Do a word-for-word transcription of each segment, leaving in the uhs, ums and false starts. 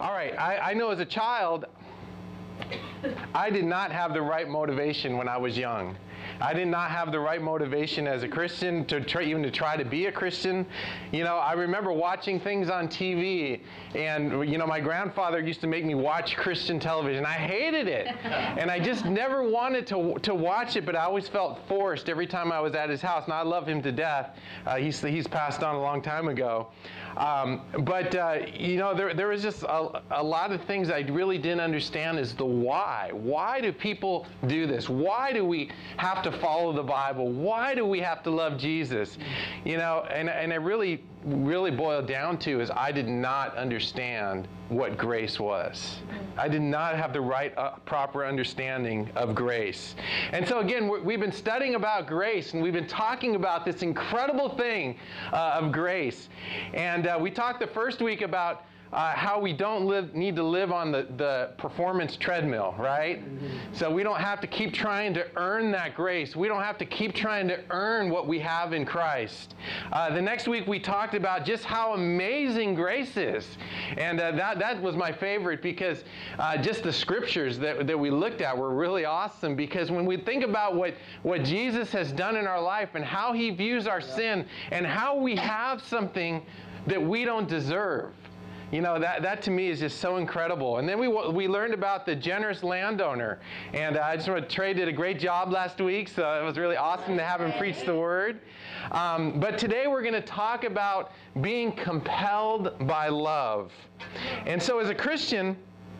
All right, I, I know as a child, I did not have the right motivation when I was young. I did not have the right motivation as a Christian to try, even to try to be a Christian. You know, I remember watching things on T V, and you know, my grandfather used to make me watch Christian television. I hated it, and I just never wanted to to watch it. But I always felt forced every time I was at his house. And I love him to death. Uh, he's he's passed on a long time ago. Um, but uh, you know, there there was just a, a lot of things I really didn't understand. Is the why? Why do people do this? Why do we have to follow the Bible? Why do we have to love Jesus? You know, and and it really really boiled down to is I did not understand what grace was. I did not have the right uh, proper understanding of grace. And so again, we're, we've been studying about grace, and we've been talking about this incredible thing uh, of grace. And uh, we talked the first week about Uh, how we don't live, need to live on the, the performance treadmill, right? Mm-hmm. So we don't have to keep trying to earn that grace. We don't have to keep trying to earn what we have in Christ. Uh, the next week we talked about just how amazing grace is. And uh, that, that was my favorite, because uh, just the scriptures that, that we looked at were really awesome, because when we think about what, what Jesus has done in our life and how he views our yeah. sin and how we have something that we don't deserve. You know, that, that to me is just so incredible. And then we we learned about the generous landowner. And uh, I just want to Trey did a great job last week, so it was really awesome to have him preach the word. Um, but today we're going to talk about being compelled by love. And so as a Christian,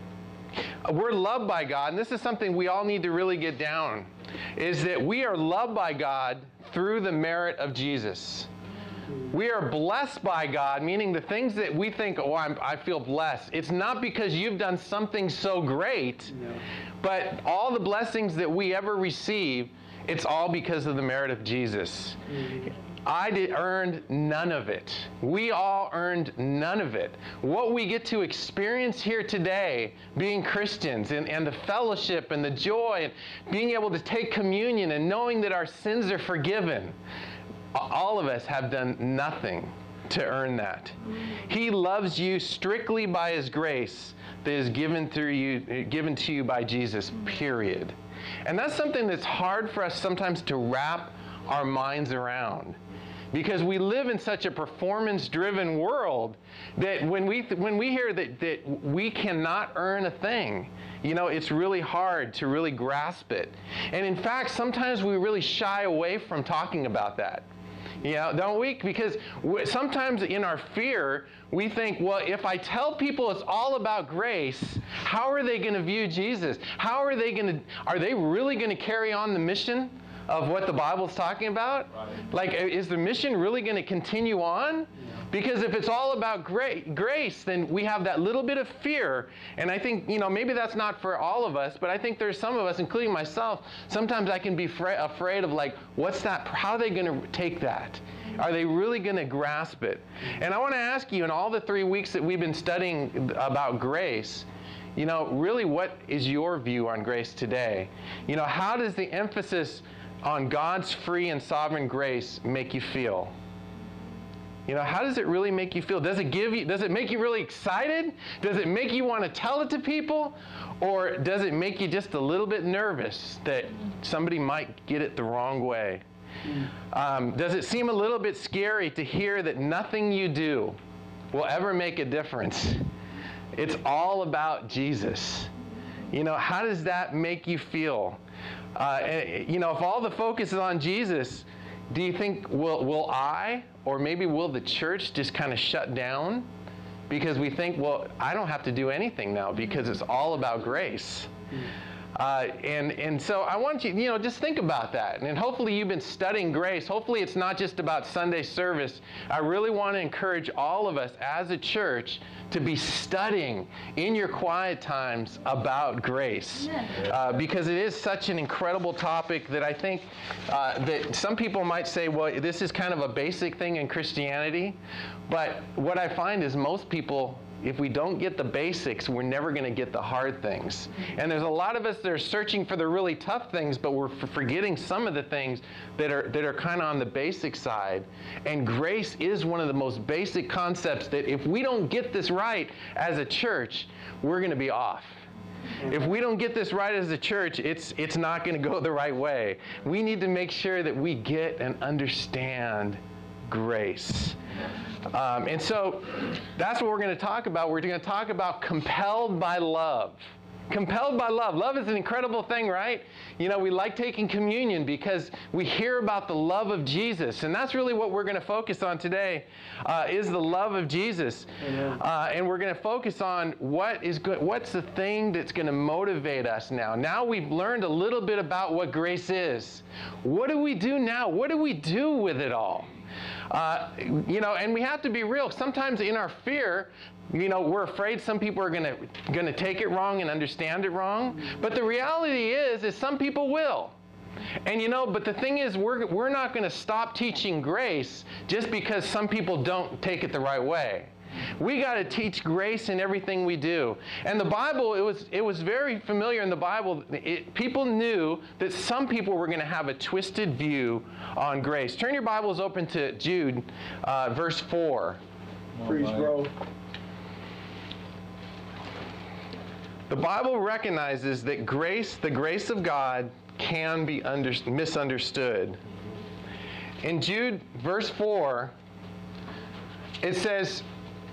we're loved by God, and this is something we all need to really get down, is that we are loved by God through the merit of Jesus. We are blessed by God, meaning the things that we think, oh, I'm, I feel blessed. It's not because you've done something so great, no. but all the blessings that we ever receive, it's all because of the merit of Jesus. Mm-hmm. I did, earned none of it. We all earned none of it. What we get to experience here today, being Christians, and, and the fellowship and the joy, and being able to take communion and knowing that our sins are forgiven, all of us have done nothing to earn that. He loves you strictly by his grace that is given through you, given to you by Jesus, period. And that's something that's hard for us sometimes to wrap our minds around, because we live in such a performance-driven world that when we when we hear that, that we cannot earn a thing, you know, it's really hard to really grasp it. And in fact, sometimes we really shy away from talking about that. You know, don't we? Because sometimes in our fear, we think, well, if I tell people it's all about grace, how are they going to view Jesus? How are they going to, are they really going to carry on the mission of what the Bible's talking about? Right. Like, is the mission really going to continue on? Yeah. Because if it's all about gra- grace, then we have that little bit of fear. And I think, you know, maybe that's not for all of us, but I think there's some of us, including myself, sometimes I can be fra- afraid of like, what's that? How are they going to take that? Are they really going to grasp it? And I want to ask you, in all the three weeks that we've been studying about grace, you know, really what is your view on grace today? You know, how does the emphasis on God's free and sovereign grace make you feel? You know, how does it really make you feel? Does it give you, does it make you really excited? Does it make you want to tell it to people? Or does it make you just a little bit nervous that somebody might get it the wrong way? Um, does it seem a little bit scary to hear that nothing you do will ever make a difference? It's all about Jesus. You know, how does that make you feel? Uh, you know, if all the focus is on Jesus, do you think, will, will I, or maybe will the church just kind of shut down? Because we think, well, I don't have to do anything now because it's all about grace. Uh, and, and so I want you, you know, just think about that. And hopefully you've been studying grace. Hopefully it's not just about Sunday service. I really want to encourage all of us as a church to be studying in your quiet times about grace. Uh, because it is such an incredible topic that I think uh, that some people might say, well, this is kind of a basic thing in Christianity. But what I find is most people if we don't get the basics, we're never going to get the hard things. And there's a lot of us that are searching for the really tough things, but we're forgetting some of the things that are that are kind of on the basic side. And grace is one of the most basic concepts that if we don't get this right as a church, we're going to be off. If we don't get this right as a church, it's it's not going to go the right way. We need to make sure that we get and understand grace. Um, and so that's what we're going to talk about. We're going to talk about compelled by love. Compelled by love. Love is an incredible thing, right? You know, we like taking communion because we hear about the love of Jesus. And that's really what we're going to focus on today, uh, is the love of Jesus. Uh, and we're going to focus on what is good, what's the thing that's going to motivate us now. Now we've learned a little bit about what grace is. What do we do now? What do we do with it all? Uh, you know, and we have to be real. Sometimes in our fear, you know, we're afraid some people are going to going to take it wrong and understand it wrong. But the reality is, is some people will. And you know, but the thing is, we're we're not going to stop teaching grace just because some people don't take it the right way. We got to teach grace in everything we do. And the Bible, it was it was very familiar in the Bible. It, people knew that some people were going to have a twisted view on grace. Turn your Bibles open to Jude, uh, verse four. Freeze, bro. The Bible recognizes that grace, the grace of God, can be under, misunderstood. In Jude, verse four, it says,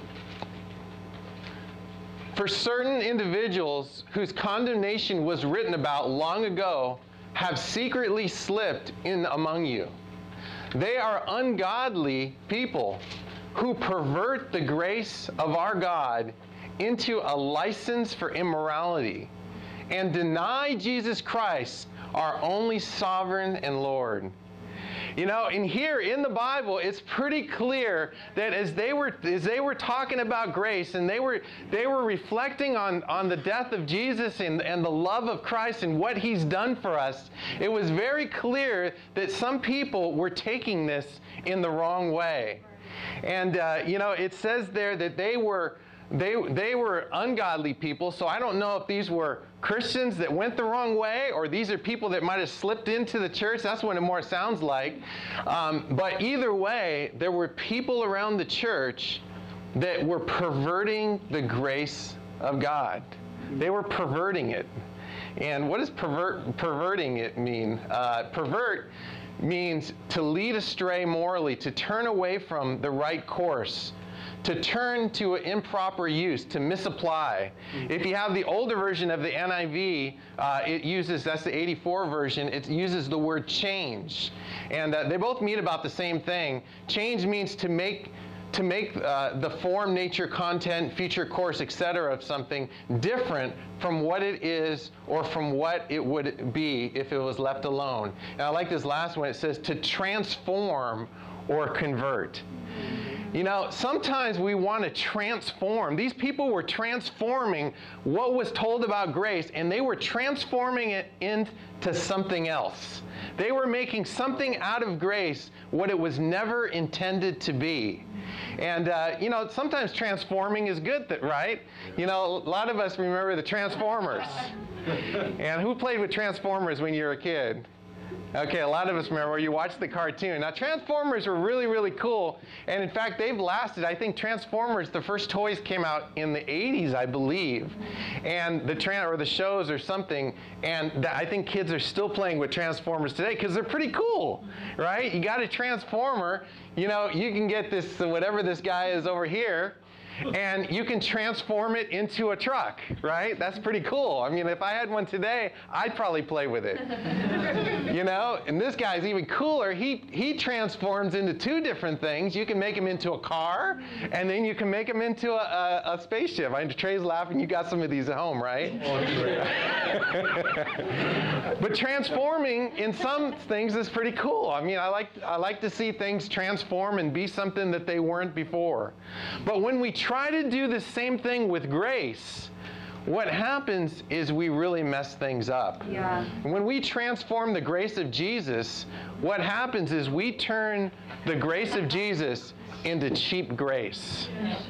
"For certain individuals whose condemnation was written about long ago have secretly slipped in among you. They are ungodly people who pervert the grace of our God into a license for immorality and deny Jesus Christ, our only sovereign and Lord." You know, in here in the Bible, it's pretty clear that as they were as they were talking about grace and they were they were reflecting on, on the death of Jesus and, and the love of Christ and what He's done for us, it was very clear that some people were taking this in the wrong way. And uh, you know, it says there that they were They, they were ungodly people, so I don't know if these were Christians that went the wrong way or these are people that might have slipped into the church. That's what it more sounds like. Um, but either way, there were people around the church that were perverting the grace of God. They were perverting it. And what does pervert, perverting it mean? Uh, pervert means to lead astray morally, to turn away from the right course, to turn to an improper use, to misapply. If you have the older version of the N I V, uh, it uses, that's the eighty-four version, it uses the word change. And uh, they both mean about the same thing. Change means to make to make uh, the form, nature, content, future course, et cetera of something different from what it is or from what it would be if it was left alone. And I like this last one. It says to transform or convert. You know, sometimes we want to transform. These people were transforming what was told about grace, and they were transforming it into something else. They were making something out of grace what it was never intended to be. And, uh, you know, sometimes transforming is good, th- right? You know, a lot of us remember the Transformers. And who played with Transformers when you were a kid? Okay, a lot of us remember you watched the cartoon. Now, Transformers were really, really cool. And in fact, they've lasted. I think Transformers, the first toys came out in the eighties, I believe. And the tran or the shows or something. And th- I think kids are still playing with Transformers today because they're pretty cool, right? You got a Transformer. You know, you can get this, whatever this guy is over here, and you can transform it into a truck, right? That's pretty cool. I mean, if I had one today, I'd probably play with it. You know, and this guy's even cooler. He he transforms into two different things. You can make him into a car, and then you can make him into a, a, a spaceship. I know Trey's laughing. You got some of these at home, right? But transforming in some things is pretty cool. I mean, I like I like to see things transform and be something that they weren't before. But when we try to do the same thing with grace, what happens is we really mess things up. Yeah. When we transform the grace of Jesus, what happens is we turn the grace of Jesus into cheap grace.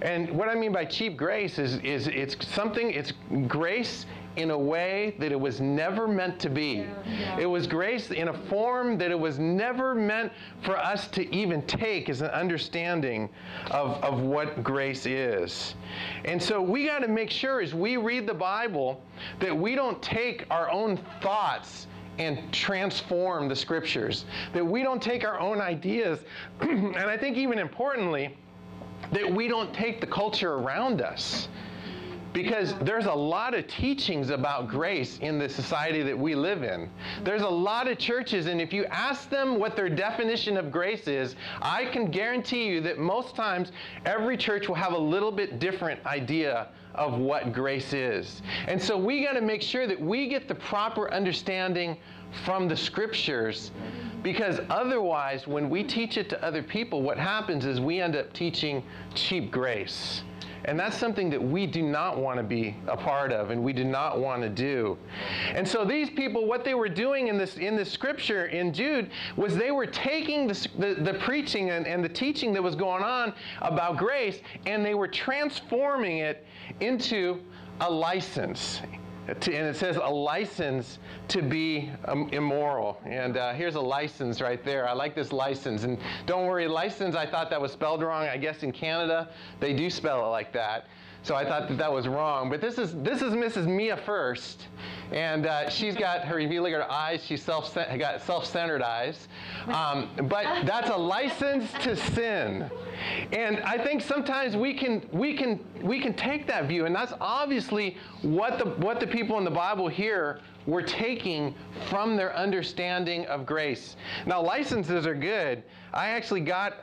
And what I mean by cheap grace is, is it's something, it's grace in a way that it was never meant to be. Yeah, yeah. It was grace in a form that it was never meant for us to even take as an understanding of, of what grace is. And so we got to make sure as we read the Bible that we don't take our own thoughts and transform the Scriptures, that we don't take our own ideas, and I think even importantly, that we don't take the culture around us. Because there's a lot of teachings about grace in the society that we live in. There's a lot of churches, and if you ask them what their definition of grace is, I can guarantee you that most times every church will have a little bit different idea of what grace is. And so we got to make sure that we get the proper understanding from the Scriptures, because otherwise, when we teach it to other people, what happens is we end up teaching cheap grace. And that's something that we do not want to be a part of, and we do not want to do. And so these people, what they were doing in this in this scripture in Jude was they were taking the, the, the preaching and, and the teaching that was going on about grace, and they were transforming it into a license. To, and it says a license to be um, immoral. And uh, here's a license right there. I like this license. And don't worry, license, I thought that was spelled wrong. I guess in Canada, they do spell it like that. So I thought that that was wrong. But this is this is Missus Mia First. And uh, she's got her, if you look at her eyes, she's self got self-centered eyes. Um, but that's a license to sin. And I think sometimes we can we can we can take that view, and that's obviously what the what the people in the Bible here were taking from their understanding of grace. Now, licenses are good. I actually got,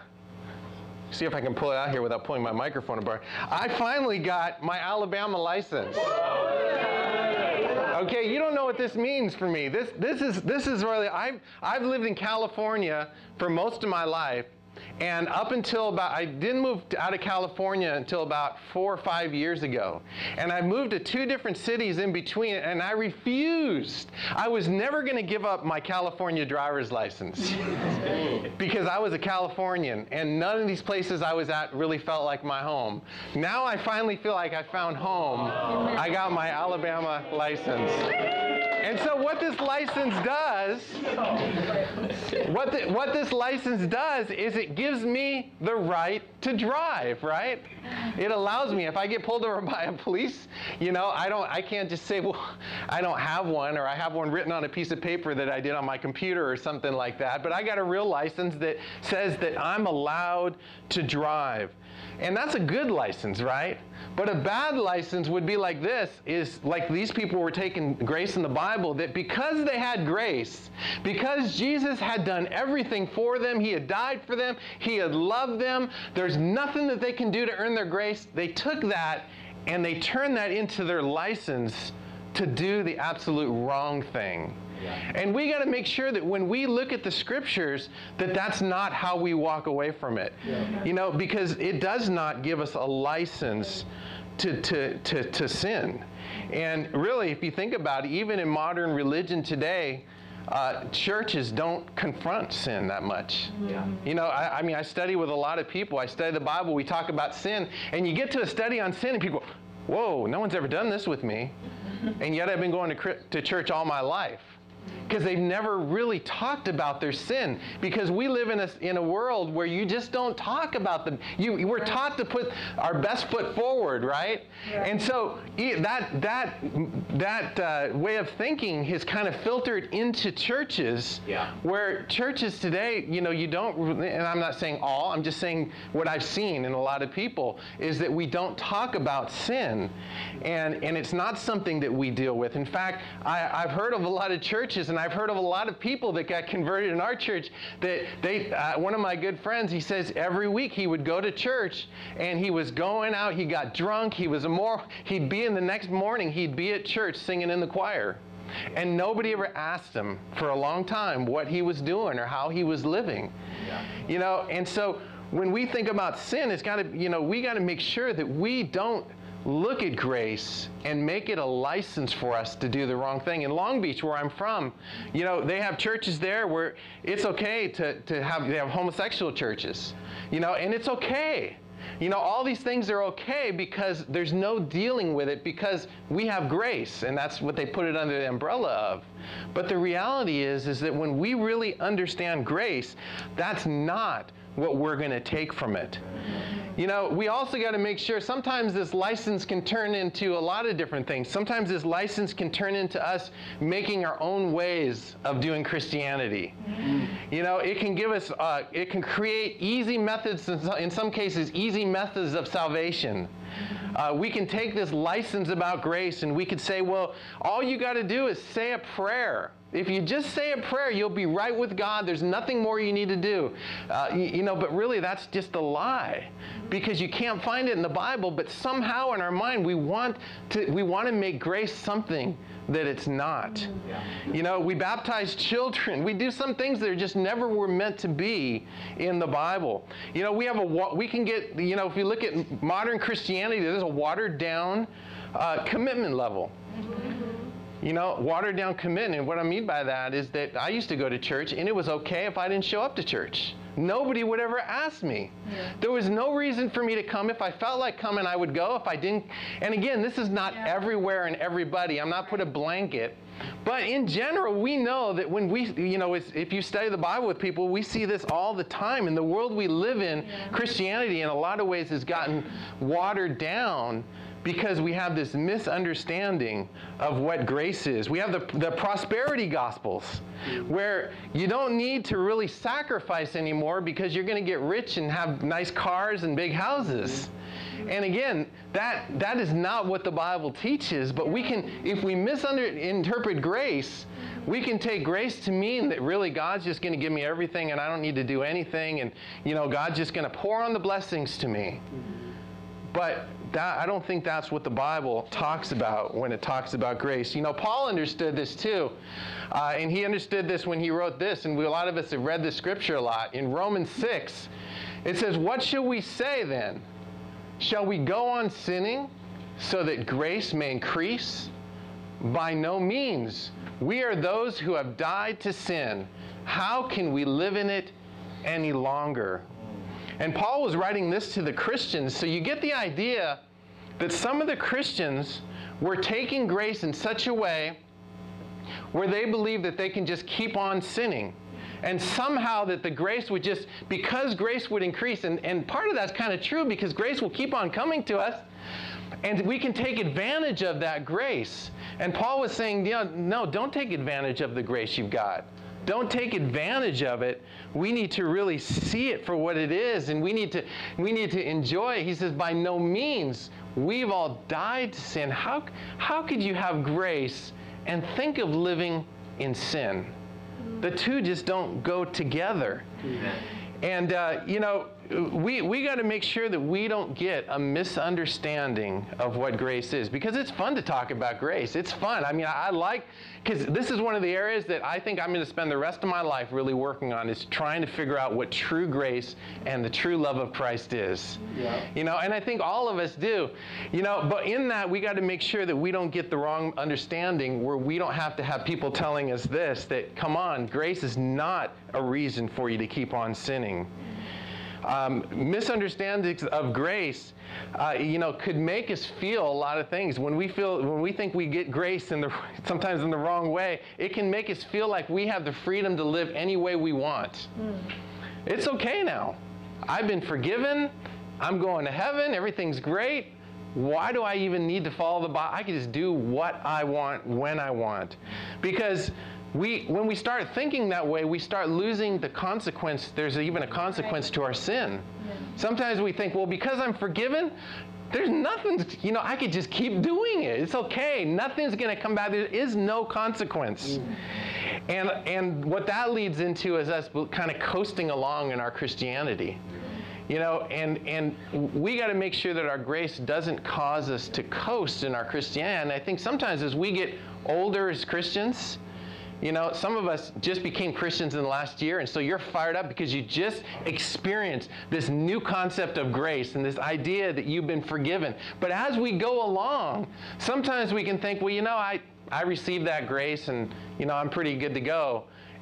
see if I can pull it out here without pulling my microphone apart. I finally got my Alabama license. Okay, you don't know what this means for me. This this is this is really I've I've lived in California for most of my life. And up until about, I didn't move out of California until about four or five years ago. And I moved to two different cities in between, and I refused. I was never going to give up my California driver's license because I was a Californian, and none of these places I was at really felt like my home. Now I finally feel like I found home. I got my Alabama license. And so what this license does, what, the, what this license does is it gives me the right to drive, right? It allows me, if I get pulled over by a police, you know, I don't, I can't just say, well, I don't have one, or I have one written on a piece of paper that I did on my computer or something like that. But I got a real license that says that I'm allowed to drive. And that's a good license, right? But a bad license would be like this, is like these people were taking grace in the Bible, that because they had grace, because Jesus had done everything for them, he had died for them, he had loved them, there's nothing that they can do to earn their grace, they took that and they turned that into their license to do the absolute wrong thing. Yeah. And we got to make sure that when we look at the Scriptures, that that's not how we walk away from it. Yeah. You know, because it does not give us a license to, to, to, to sin. And really, if you think about it, even in modern religion today, uh, churches don't confront sin that much. Yeah. You know, I, I mean, I study with a lot of people. I study the Bible. We talk about sin. And you get to a study on sin, and people go, whoa, no one's ever done this with me. And yet I've been going to, to church all my life. Because they've never really talked about their sin. Because we live in a, in a world where you just don't talk about them. You, we're taught to put our best foot forward, right? Yeah. And so that, that, that uh, way of thinking has kind of filtered into churches, yeah. where churches today, you know, you don't, and I'm not saying all, I'm just saying what I've seen in a lot of people, is that we don't talk about sin. And, and it's not something that we deal with. In fact, I, I've heard of a lot of churches, and I've heard of a lot of people that got converted in our church that they, uh, one of my good friends, he says every week he would go to church and he was going out, he got drunk, he was immoral, he'd be in the next morning, he'd be at church singing in the choir. And nobody ever asked him for a long time what he was doing or how he was living. Yeah. You know, and so when we think about sin, it's got to, you know, we got to make sure that we don't look at grace and make it a license for us to do the wrong thing. In Long Beach, where I'm from, you know, they have churches there where it's okay to, to have, they have homosexual churches, you know, and it's okay. You know, all these things are okay because there's no dealing with it because we have grace, and that's what they put it under the umbrella of. But the reality is, is that when we really understand grace, that's not what we're going to take from it. You know, we also got to make sure sometimes this license can turn into a lot of different things. Sometimes this license can turn into us making our own ways of doing Christianity. Mm-hmm. You know, it can give us, uh, it can create easy methods, in some cases, easy methods of salvation. Uh, we can take this license about grace and we could say, well, all you got to do is say a prayer. If you just say a prayer, you'll be right with God. There's nothing more you need to do. Uh, you, you know, but really that's just a lie because you can't find it in the Bible, but somehow in our mind we want to, we want to make grace something that it's not. Yeah. You know, we baptize children. We do some things that are just never were meant to be in the Bible. You know, we have a, we can get, you know, if you look at modern Christianity, there's a watered down uh, commitment level. You know, watered down commitment. And what I mean by that is that I used to go to church and it was okay if I didn't show up to church. Nobody would ever ask me. Yeah. There was no reason for me to come. If I felt like coming, I would go. If I didn't, and again, this is not yeah. everywhere and everybody. I'm not put a blanket. But in general, we know that when we, you know, if you study the Bible with people, we see this all the time. In the world we live in, yeah. Christianity in a lot of ways has gotten watered down because we have this misunderstanding of what grace is. We have the, the prosperity gospels where you don't need to really sacrifice anymore because you're going to get rich and have nice cars and big houses. And again, that that is not what the Bible teaches, but we can, if we misinterpret grace, we can take grace to mean that really God's just going to give me everything and I don't need to do anything, and you know, God's just going to pour on the blessings to me. But that, I don't think that's what the Bible talks about when it talks about grace. You know, Paul understood this too. Uh, and he understood this when he wrote this. And we, a lot of us have read this scripture a lot. In Romans six, it says, "What shall we say then? Shall we go on sinning so that grace may increase? By no means. We are those who have died to sin. How can we live in it any longer?" And Paul was writing this to the Christians, so you get the idea that some of the Christians were taking grace in such a way where they believe that they can just keep on sinning. And somehow that the grace would just, because grace would increase, and, and part of that's kind of true because grace will keep on coming to us, and we can take advantage of that grace. And Paul was saying, you know, no, don't take advantage of the grace you've got. Don't take advantage of it. We need to really see it for what it is, and we need to we need to enjoy it. He says, by no means, we've all died to sin. How, how could you have grace and think of living in sin? The two just don't go together. Amen. And, uh, you know, we, we got to make sure that we don't get a misunderstanding of what grace is, because it's fun to talk about grace. It's fun. I mean, I, I like, because this is one of the areas that I think I'm going to spend the rest of my life really working on, is trying to figure out what true grace and the true love of Christ is. Yeah. You know, and I think all of us do. You know, but in that, we got to make sure that we don't get the wrong understanding where we don't have to have people telling us this, that, come on, grace is not a reason for you to keep on sinning. Um, misunderstandings of grace, uh, you know, could make us feel a lot of things. When we feel, when we think we get grace in the, sometimes in the wrong way, it can make us feel like we have the freedom to live any way we want. Mm. It's okay now. I've been forgiven. I'm going to heaven. Everything's great. Why do I even need to follow the Bible? I can just do what I want when I want. Because We, when we start thinking that way, we start losing the consequence. There's even a consequence to our sin. Yeah. Sometimes we think, well, because I'm forgiven, there's nothing, you know, I could just keep doing it. It's okay. Nothing's going to come back. There is no consequence. Mm. And, and what that leads into is us kind of coasting along in our Christianity. You know, and, and we got to make sure that our grace doesn't cause us to coast in our Christianity. And I think sometimes as we get older as Christians, you know, some of us just became Christians in the last year, and so you're fired up because you just experienced this new concept of grace and this idea that you've been forgiven. But as we go along, sometimes we can think, well, you know, I, I received that grace and, you know, I'm pretty good to go.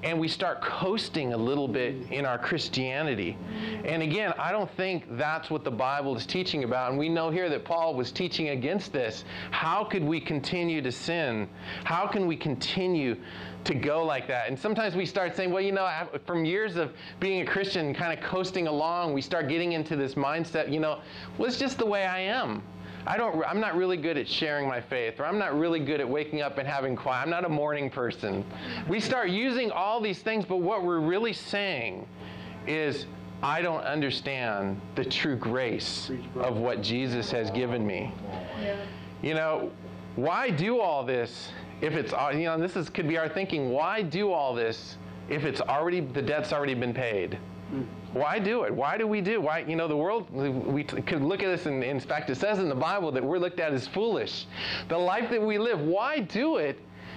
and we start coasting a little bit in our Christianity. And again, I don't think that's what the Bible is teaching about. And we know here that Paul was teaching against this. How could we continue to sin? How can we continue to go like that? And sometimes we start saying, well, you know, from years of being a Christian, kind of coasting along, we start getting into this mindset, you know, well, it's just the way I am. I don't, I'm not really good at sharing my faith, or I'm not really good at waking up and having quiet. I'm not a morning person. We start using all these things, but what we're really saying is, I don't understand the true grace of what Jesus has given me. Yeah. You know, why do all this if it's, you know, this is could be our thinking, why do all this if it's already, the debt's already been paid? Mm. Why do it? Why do we do? Why, you know, the world, we could look at this, and in fact, it says in the Bible that we're looked at as foolish. The life that we live, why do it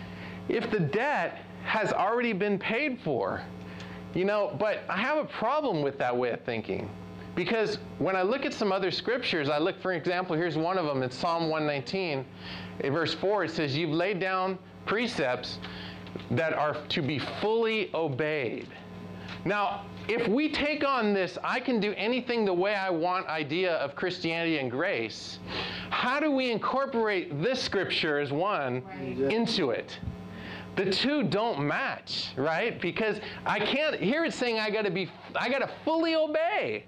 if the debt has already been paid for? You know, but I have a problem with that way of thinking. Because when I look at some other scriptures, I look, for example, here's one of them, it's Psalm one nineteen. In verse four, it says, you've laid down precepts that are to be fully obeyed. Now, if we take on this, I can do anything the way I want idea of Christianity and grace, how do we incorporate this scripture as one right. into it? The two don't match, right? Because I can't, here it's saying I gotta be, I gotta fully obey.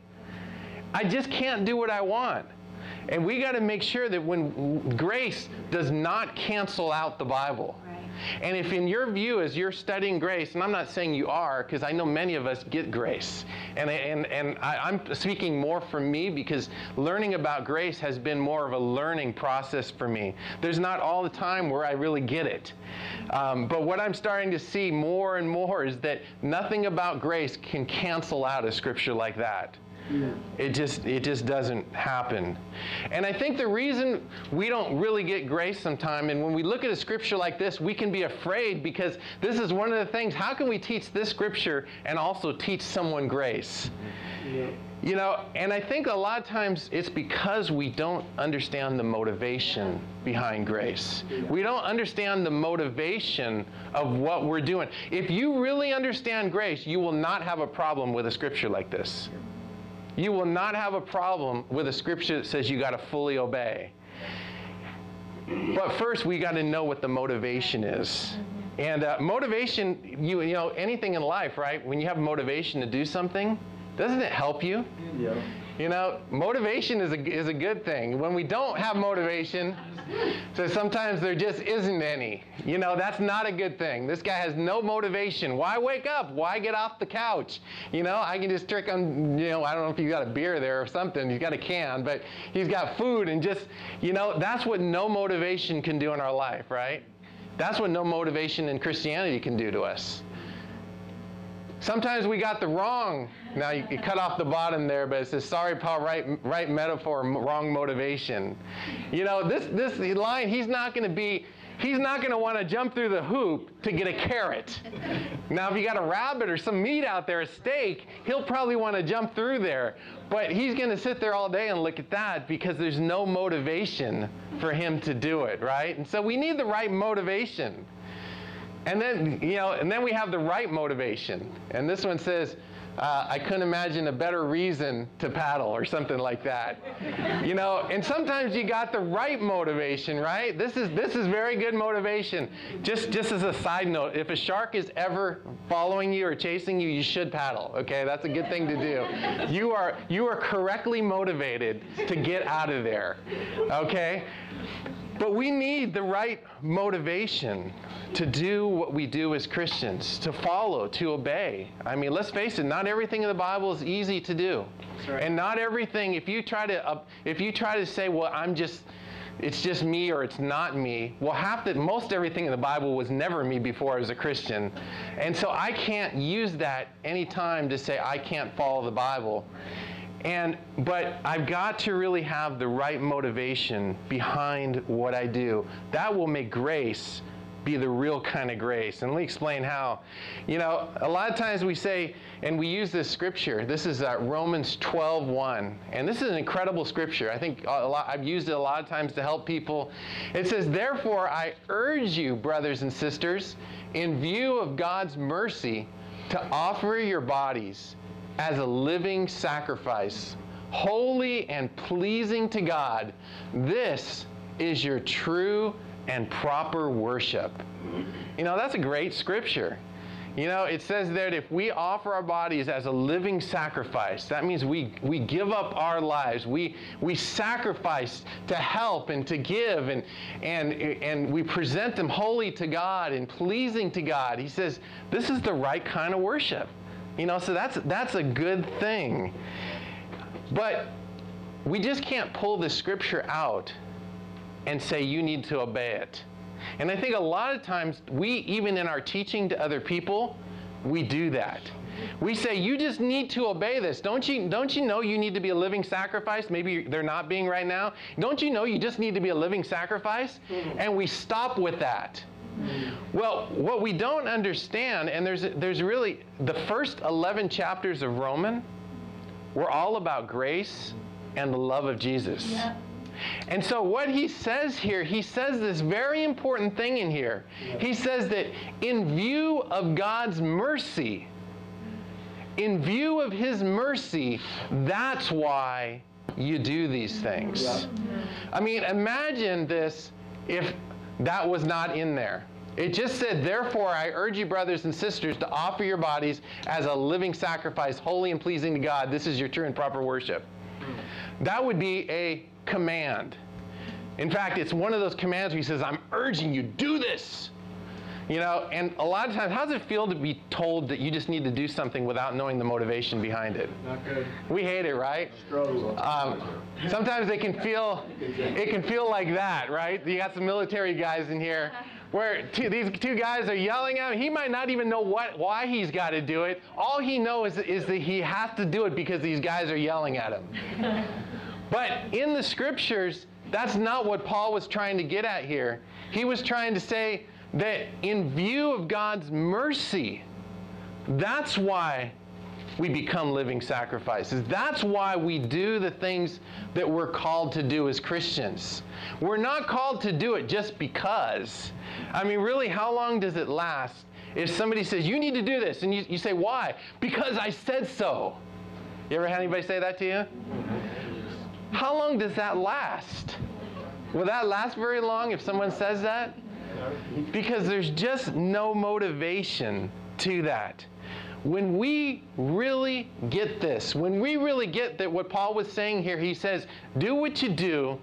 I just can't do what I want. And we gotta make sure that when grace does not cancel out the Bible. And if in your view, as you're studying grace, and I'm not saying you are, because I know many of us get grace, and, and, and I, I'm speaking more from me because learning about grace has been more of a learning process for me. There's not all the time where I really get it. Um, but what I'm starting to see more and more is that nothing about grace can cancel out a scripture like that. Yeah. It just it just doesn't happen. And I think the reason we don't really get grace sometime, and when we look at a scripture like this, we can be afraid because this is one of the things, how can we teach this scripture and also teach someone grace? Yeah. You know, and I think a lot of times it's because we don't understand the motivation behind grace. We don't understand the motivation of what we're doing. If you really understand grace, you will not have a problem with a scripture like this. You will not have a problem with a scripture that says you got to fully obey. But first, we got to know what the motivation is. And uh, motivation, you, you know, anything in life, right? When you have motivation to do something, doesn't it help you? Yeah. You know, motivation is a, is a good thing. When we don't have motivation, so sometimes there just isn't any. You know, that's not a good thing. This guy has no motivation. Why wake up? Why get off the couch? You know, I can just trick on, you know, I don't know if he's got a beer there or something. He's got a can, but he's got food and just, you know, that's what no motivation can do in our life, right? That's what no motivation in Christianity can do to us. Sometimes we got the wrong, now you, you cut off the bottom there, but it says, sorry, Paul, right, right metaphor, wrong motivation. You know, this, this line, he's not going to be, he's not going to want to jump through the hoop to get a carrot. Now, if you got a rabbit or some meat out there, a steak, he'll probably want to jump through there. But he's going to sit there all day and look at that because there's no motivation for him to do it, right? And so we need the right motivation. And then, you know, and then we have the right motivation. And this one says, uh, I couldn't imagine a better reason to paddle or something like that. You know, and sometimes you got the right motivation, right? This is this is very good motivation. Just just as a side note, if a shark is ever following you or chasing you, you should paddle. Okay, that's a good thing to do. You are you are correctly motivated to get out of there. Okay? But we need the right motivation to do what we do as Christians, to follow, to obey. I mean, let's face it, not everything in the Bible is easy to do. Right. And not everything, if you try to uh, if you try to say, well, I'm just, it's just me or it's not me, well, half the, most everything in the Bible was never me before I was a Christian. And so I can't use that anytime to say I can't follow the Bible. And, but I've got to really have the right motivation behind what I do. That will make grace be the real kind of grace. And let me explain how. You know, a lot of times we say, and we use this scripture. This is uh, Romans twelve one. And this is an incredible scripture. I think a lot, I've used it a lot of times to help people. It says, therefore, I urge you, brothers and sisters, in view of God's mercy, to offer your bodies as a living sacrifice, holy and pleasing to God. This is your true and proper worship. You know, that's a great scripture. You know, it says there that if we offer our bodies as a living sacrifice, that means we, we give up our lives. We, we sacrifice to help and to give, and, and, and we present them holy to God and pleasing to God. He says, this is the right kind of worship. You know, so that's, that's a good thing. But we just can't pull the scripture out and say, you need to obey it. And I think a lot of times, we, even in our teaching to other people, we do that. We say, you just need to obey this. Don't you, don't you know you need to be a living sacrifice? Maybe they're not being right now. Don't you know you just need to be a living sacrifice? And we stop with that. Well, what we don't understand, and there's, there's really, the first eleven chapters of Romans were all about grace and the love of Jesus. Yeah. And so what he says here, he says this very important thing in here. He says that in view of God's mercy, in view of his mercy, that's why you do these things. I mean, imagine this if that was not in there. It just said, therefore, I urge you, brothers and sisters, to offer your bodies as a living sacrifice, holy and pleasing to God. This is your true and proper worship. That would be a command. In fact, it's one of those commands where he says, I'm urging you, do this. You know, and a lot of times, how does it feel to be told that you just need to do something without knowing the motivation behind it? Not good. We hate it, right? Um, sometimes it can feel, it can feel like that, right? You got some military guys in here where two, these two guys are yelling at him. He might not even know what, why he's got to do it. All he knows is, is that he has to do it because these guys are yelling at him. But in the scriptures, that's not what Paul was trying to get at here. He was trying to say that in view of God's mercy, that's why we become living sacrifices. That's why we do the things that we're called to do as Christians. We're not called to do it just because. I mean, really, how long does it last if somebody says, you need to do this, and you, you say, why? Because I said so. You ever had anybody say that to you? How long does that last? Will that last very long if someone says that? Because there's just no motivation to that. When we really get this, when we really get that what Paul was saying here, he says, do what you do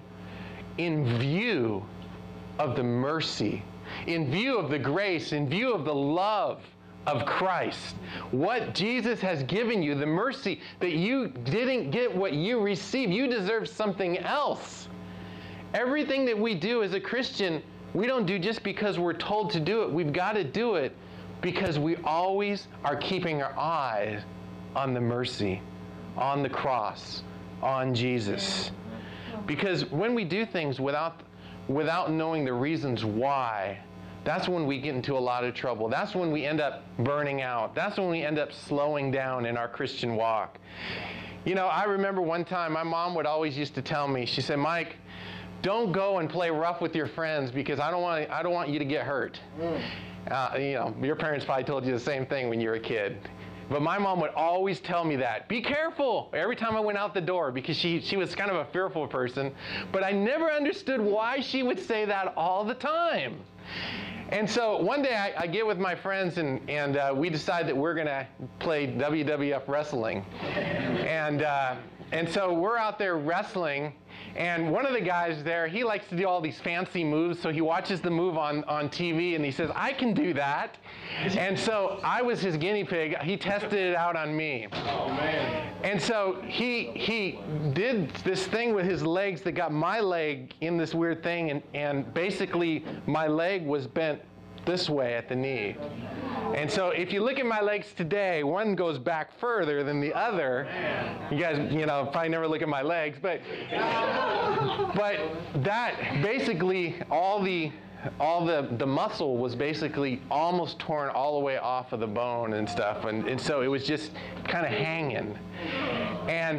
in view of the mercy, in view of the grace, in view of the love of Christ. What Jesus has given you, the mercy that you didn't get what you received. You deserve something else. Everything that we do as a Christian, we don't do just because we're told to do it. We've got to do it because we always are keeping our eyes on the mercy, on the cross, on Jesus. Because when we do things without, without knowing the reasons why, that's when we get into a lot of trouble. That's when we end up burning out. That's when we end up slowing down in our Christian walk. You know, I remember one time my mom would always used to tell me, she said, Mike, don't go and play rough with your friends because I don't want, I don't want you to get hurt. Mm. Uh, you know, your parents probably told you the same thing when you were a kid. But my mom would always tell me that. Be careful every time I went out the door because she, she was kind of a fearful person. But I never understood why she would say that all the time. And so one day I, I get with my friends and, and uh, we decide that we're going to play W W F wrestling. And, uh, and so we're out there wrestling. And one of the guys there, he likes to do all these fancy moves, so he watches the move on, on T V, and he says, I can do that. And so I was his guinea pig. He tested it out on me. Oh, man. And so he he did this thing with his legs that got my leg in this weird thing, and, and basically my leg was bent this way at the knee. And so if you look at my legs today, one goes back further than the other. You guys, you know, probably never look at my legs, but but that basically all the all the, the muscle was basically almost torn all the way off of the bone and stuff. And, and so it was just kind of hanging. And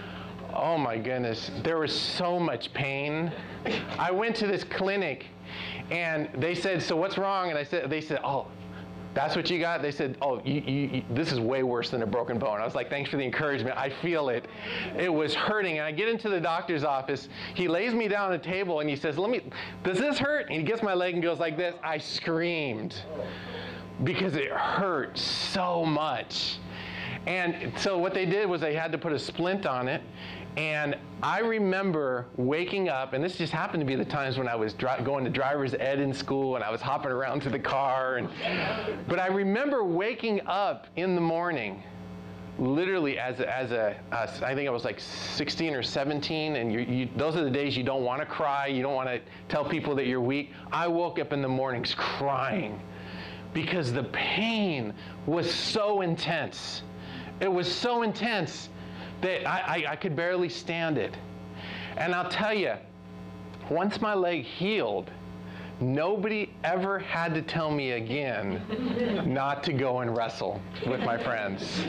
oh my goodness, there was so much pain. I went to this clinic and they said, so what's wrong? And I said, they said, oh, that's what you got? They said, oh, you, you, you, this is way worse than a broken bone. I was like, thanks for the encouragement. I feel it. It was hurting. And I get into the doctor's office. He lays me down at a table and he says, let me, does this hurt? And he gets my leg and goes like this. I screamed because it hurt so much. And so what they did was they had to put a splint on it. And I remember waking up, and this just happened to be the times when I was dri- going to driver's ed in school, and I was hopping around to the car. And, but I remember waking up in the morning, literally as a, as a uh, I think I was like sixteen or seventeen, and you, you, those are the days you don't want to cry, you don't want to tell people that you're weak. I woke up in the mornings crying because the pain was so intense. It was so intense that I, I, I could barely stand it. And I'll tell you, once my leg healed, nobody ever had to tell me again not to go and wrestle with my friends.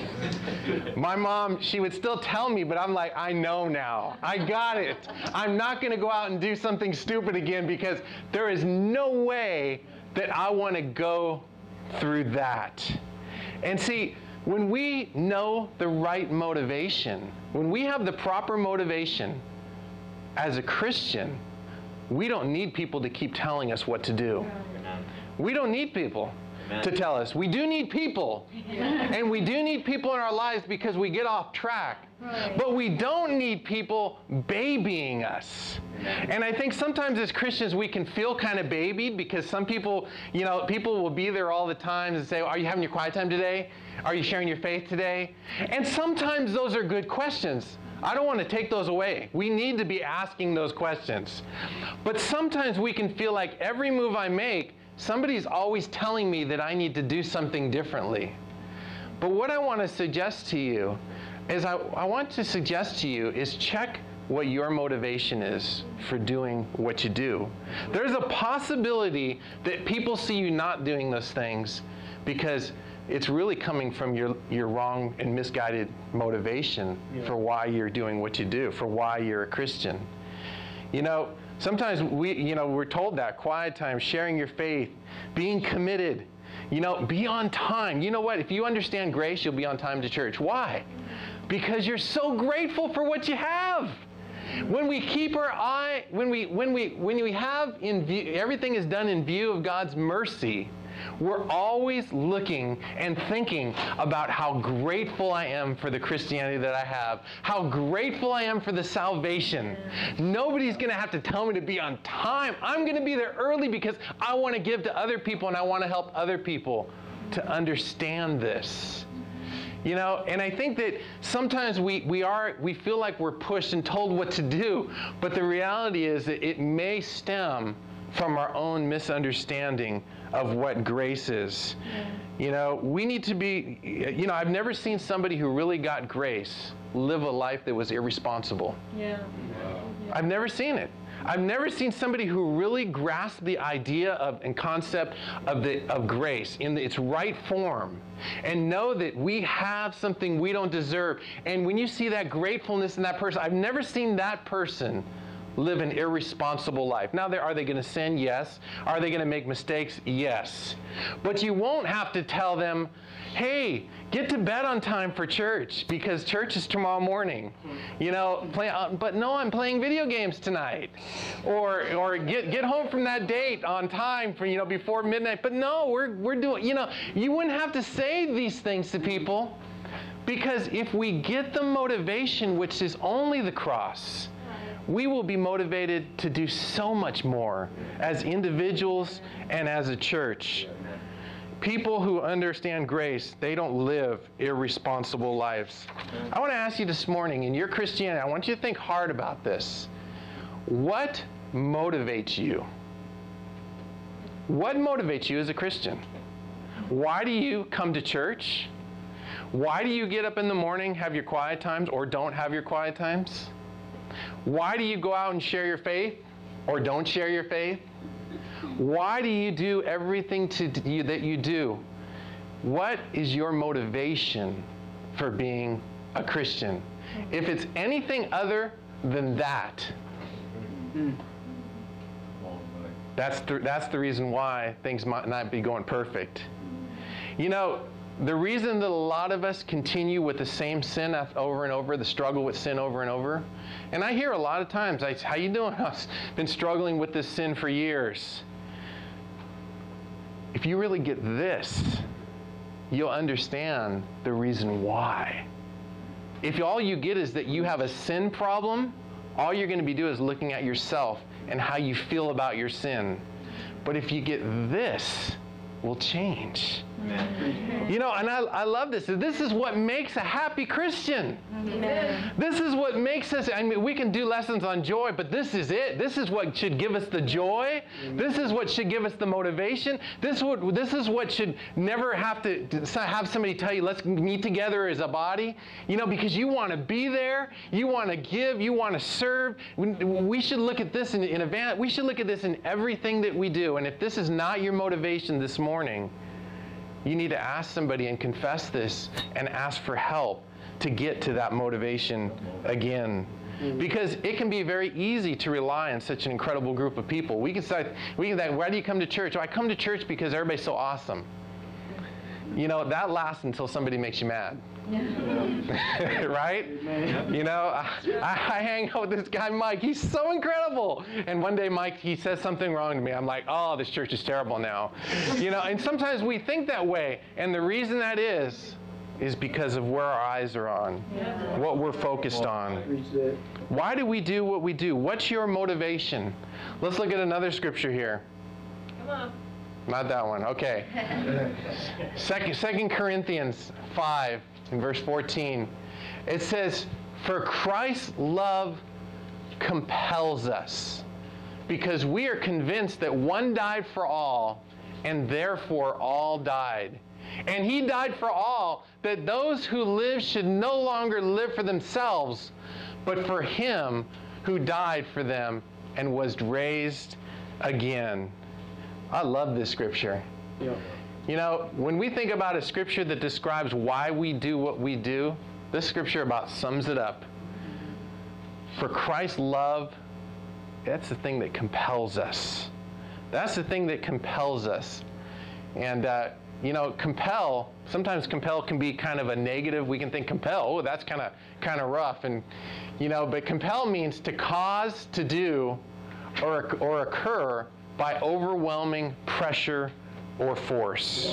My mom, she would still tell me, but I'm like, I know now. I got it. I'm not going to go out and do something stupid again because there is no way that I want to go through that. And see, when we know the right motivation, when we have the proper motivation as a Christian, we don't need people to keep telling us what to do. Amen. We don't need people Amen. To tell us. We do need people. And we do need people in our lives because we get off track. Right. But we don't need people babying us. Amen. And I think sometimes as Christians we can feel kind of babied because some people, you know, people will be there all the time and say, are you having your quiet time today? Are you sharing your faith today? And sometimes those are good questions. I don't want to take those away. We need to be asking those questions. But sometimes we can feel like every move I make, somebody's always telling me that I need to do something differently. But what I want to suggest to you is I, I want to suggest to you is check what your motivation is for doing what you do. There's a possibility that people see you not doing those things because it's really coming from your, your wrong and misguided motivation yeah. for why you're doing what you do, for why you're a Christian. You know, sometimes we, you know, we're told that quiet time, sharing your faith, being committed, you know, be on time. You know what? If you understand grace, you'll be on time to church. Why? Because you're so grateful for what you have. When we keep our eye, when we, when we, when we have in view, everything is done in view of God's mercy, we're always looking and thinking about how grateful I am for the Christianity that I have, how grateful I am for the salvation. Nobody's going to have to tell me to be on time. I'm going to be there early because I want to give to other people and I want to help other people to understand this. You know, and I think that sometimes we, we are, we feel like we're pushed and told what to do, but the reality is that it may stem from our own misunderstanding of what grace is. Yeah. You know, we need to be, you know, I've never seen somebody who really got grace live a life that was irresponsible. Yeah. Yeah. I've never seen it. I've never seen somebody who really grasped the idea of and concept of the of grace in the, its right form and know that we have something we don't deserve. And when you see that gratefulness in that person, I've never seen that person live an irresponsible life. Now, are they going to sin? Yes. Are they going to make mistakes? Yes. But you won't have to tell them, hey, get to bed on time for church because church is tomorrow morning. You know, play, uh, but no, I'm playing video games tonight. Or or get get home from that date on time for, you know, before midnight. But no, we're we're doing, you know, you wouldn't have to say these things to people because if we get the motivation, which is only the cross, we will be motivated to do so much more as individuals and as a church. People who understand grace, they don't live irresponsible lives. I want to ask you this morning, in your Christianity, I want you to think hard about this. What motivates you? What motivates you as a Christian? Why do you come to church? Why do you get up in the morning, have your quiet times, or don't have your quiet times? Why do you go out and share your faith or don't share your faith? Why do you do everything to you that you do? What is your motivation for being a Christian? If it's anything other than that, that's the, that's the reason why things might not be going perfect. You know, the reason that a lot of us continue with the same sin over and over, the struggle with sin over and over, and I hear a lot of times, I, how you doing? I've been struggling with this sin for years. If you really get this, you'll understand the reason why. If all you get is that you have a sin problem, all you're going to be doing is looking at yourself and how you feel about your sin. But if you get this, will change. Amen. You know, and I, I love this. This is what makes a happy Christian. Amen. This is what makes us, I mean, we can do lessons on joy, but this is it. This is what should give us the joy. Amen. This is what should give us the motivation. This, would, this is what should never have to have somebody tell you, let's meet together as a body. You know, because you want to be there. You want to give. You want to serve. We should look at this in, in advance. We should look at this in everything that we do. And if this is not your motivation this morning, you need to ask somebody and confess this and ask for help to get to that motivation again. Because it can be very easy to rely on such an incredible group of people. We can say, we can say, why do you come to church? Oh, I come to church because everybody's so awesome. You know, that lasts until somebody makes you mad. Right? You know, I, I hang out with this guy, Mike. He's so incredible. And one day, Mike, he says something wrong to me. I'm like, oh, this church is terrible now. You know, and sometimes we think that way. And the reason that is, is because of where our eyes are on, yeah. what we're focused on. Why do we do what we do? What's your motivation? Let's look at another scripture here. Come on. Not that one. Okay. Second, Second Corinthians five. In verse fourteen, it says, for Christ's love compels us, because we are convinced that one died for all, and therefore all died. And he died for all, that those who live should no longer live for themselves, but for him who died for them and was raised again. I love this scripture. Yeah. You know, when we think about a scripture that describes why we do what we do, this scripture about sums it up. For Christ's love, that's the thing that compels us. That's the thing that compels us. And, uh, you know, compel, sometimes compel can be kind of a negative. We can think compel, oh, that's kind of kind of rough. And, you know, but compel means to cause to do or, or occur by overwhelming pressure or force.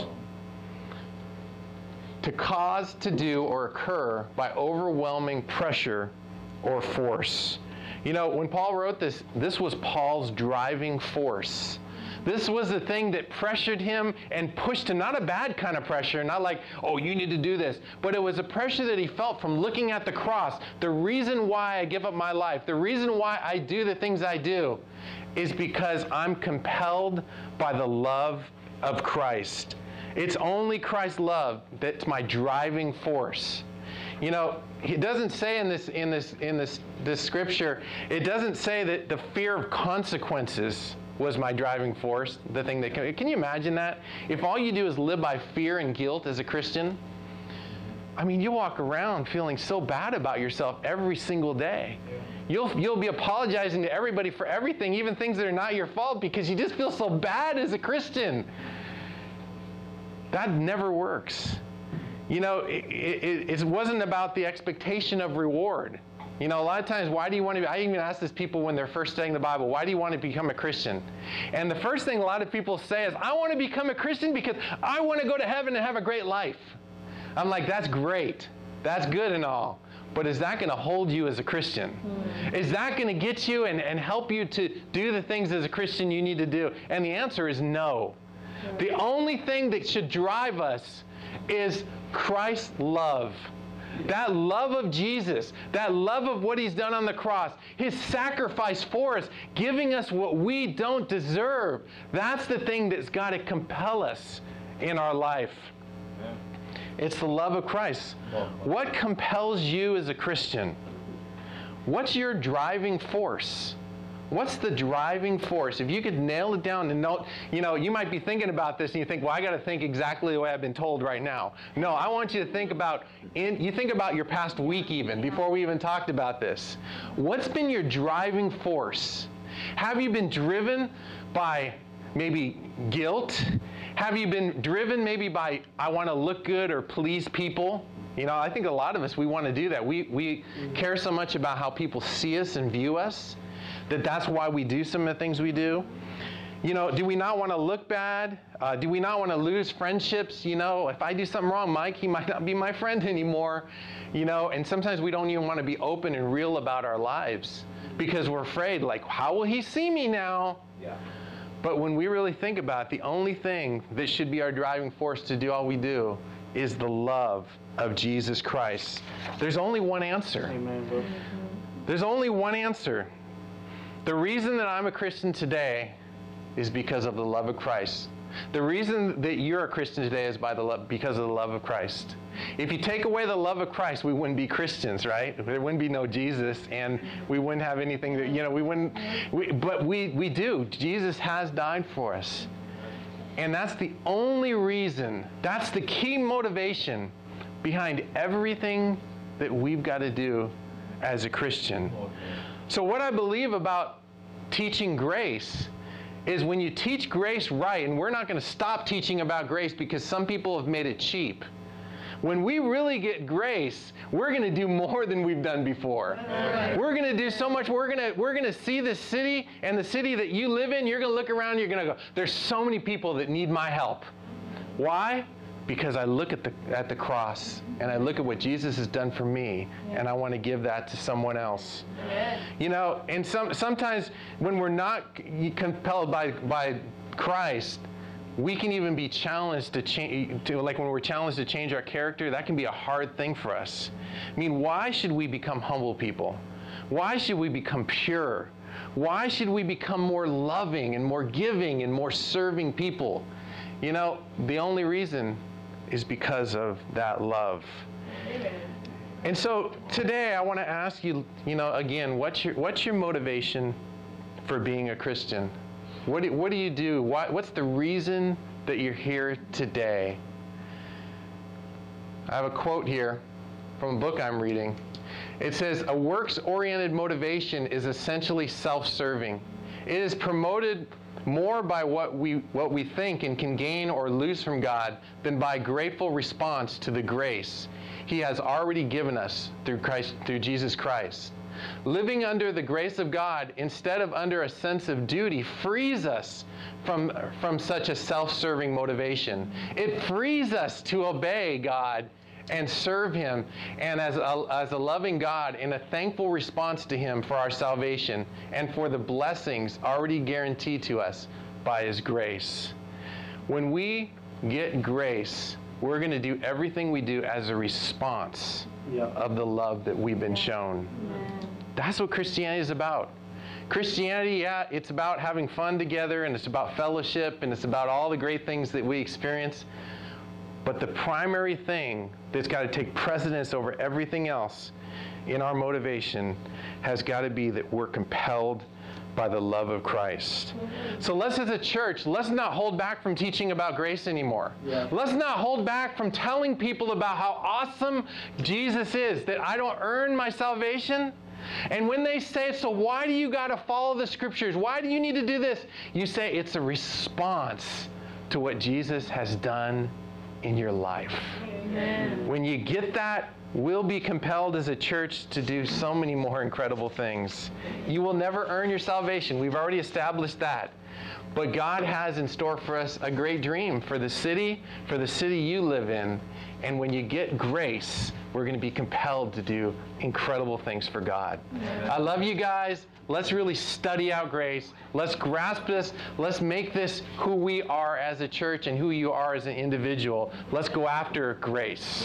To cause, to do, or occur by overwhelming pressure or force. You know, when Paul wrote this, this was Paul's driving force. This was the thing that pressured him and pushed him, not a bad kind of pressure, not like, oh, you need to do this, but it was a pressure that he felt from looking at the cross. The reason why I give up my life, the reason why I do the things I do, is because I'm compelled by the love of Christ. It's only Christ's love that's my driving force. You know, it doesn't say in this in this in this this scripture, it doesn't say that the fear of consequences was my driving force, the thing that can, can you imagine that? If all you do is live by fear and guilt as a Christian, I mean, you walk around feeling so bad about yourself every single day. You'll, you'll be apologizing to everybody for everything, even things that are not your fault, because you just feel so bad as a Christian. That never works. You know, it, it, it wasn't about the expectation of reward. You know, a lot of times, why do you want to be, I even ask this people when they're first studying the Bible, why do you want to become a Christian? And the first thing a lot of people say is, I want to become a Christian because I want to go to heaven and have a great life. I'm like, that's great. That's good and all. But is that going to hold you as a Christian? Mm. Is that going to get you and, and help you to do the things as a Christian you need to do? And the answer is no. Yeah. The only thing that should drive us is Christ's love. That love of Jesus, that love of what he's done on the cross, his sacrifice for us, giving us what we don't deserve. That's the thing that's got to compel us in our life. Yeah. It's the love of Christ. What compels you as a Christian? What's your driving force? What's the driving force? If you could nail it down and note, you know, you might be thinking about this and you think, well, I got to think exactly the way I've been told right now. No, I want you to think about, in, you think about your past week even, before we even talked about this. What's been your driving force? Have you been driven by maybe guilt? Have you been driven maybe by, I want to look good or please people? You know, I think a lot of us, we want to do that. We, we care so much about how people see us and view us, that that's why we do some of the things we do. You know, do we not want to look bad? Uh, do we not want to lose friendships? You know, if I do something wrong, Mike, he might not be my friend anymore. You know, and sometimes we don't even want to be open and real about our lives because we're afraid, like, how will he see me now? Yeah. But when we really think about it, the only thing that should be our driving force to do all we do is the love of Jesus Christ. There's only one answer. Amen, bro. There's only one answer. The reason that I'm a Christian today is because of the love of Christ. The reason that you're a Christian today is by the love, because of the love of Christ. If you take away the love of Christ, we wouldn't be Christians, right? There wouldn't be no Jesus, and we wouldn't have anything that, you know, we wouldn't, we, but we, we do. Jesus has died for us. And that's the only reason, that's the key motivation behind everything that we've got to do as a Christian. So what I believe about teaching grace is when you teach grace right, and we're not going to stop teaching about grace because some people have made it cheap. When we really get grace, we're going to do more than we've done before. Right. We're going to do so much. We're going to we're going to see the city, and the city that you live in, you're going to look around, you're going to go, there's so many people that need my help. Why? Because I look at the at the cross and I look at what Jesus has done for me, yeah. and I want to give that to someone else. Yeah. You know, and some sometimes when we're not compelled by by Christ, we can even be challenged to change. To, like when we're challenged to change our character, that can be a hard thing for us. I mean, why should we become humble people? Why should we become pure? Why should we become more loving and more giving and more serving people? You know, the only reason is because of that love. Amen. And so today I want to ask you, you know, again, what's your what's your motivation for being a Christian? What do, what do you do? Why, what's the reason that you're here today? I have a quote here from a book I'm reading. It says, "A works-oriented motivation is essentially self-serving. It is promoted more by what we what we think and can gain or lose from God than by grateful response to the grace He has already given us through Christ, through Jesus Christ. Living under the grace of God instead of under a sense of duty frees us from from such a self-serving motivation. It frees us to obey God and serve Him, and as a, as a loving God, in a thankful response to Him for our salvation and for the blessings already guaranteed to us by His grace. When we get grace, we're going to do everything we do as a response yeah. of the love that we've been shown. Yeah. That's what Christianity is about. Christianity, yeah, it's about having fun together, and it's about fellowship, and it's about all the great things that we experience. But the primary thing that's got to take precedence over everything else in our motivation has got to be that we're compelled by the love of Christ. So let's, as a church, let's not hold back from teaching about grace anymore. Yeah. Let's not hold back from telling people about how awesome Jesus is, that I don't earn my salvation. And when they say, so why do you got to follow the scriptures? Why do you need to do this? You say it's a response to what Jesus has done in your life. Amen. When you get that, we'll be compelled as a church to do so many more incredible things. You will never earn your salvation. We've already established that. But God has in store for us a great dream for the city, for the city you live in. And when you get grace, we're going to be compelled to do incredible things for God. Amen. I love you guys. Let's really study out grace. Let's grasp this. Let's make this who we are as a church and who you are as an individual. Let's go after grace.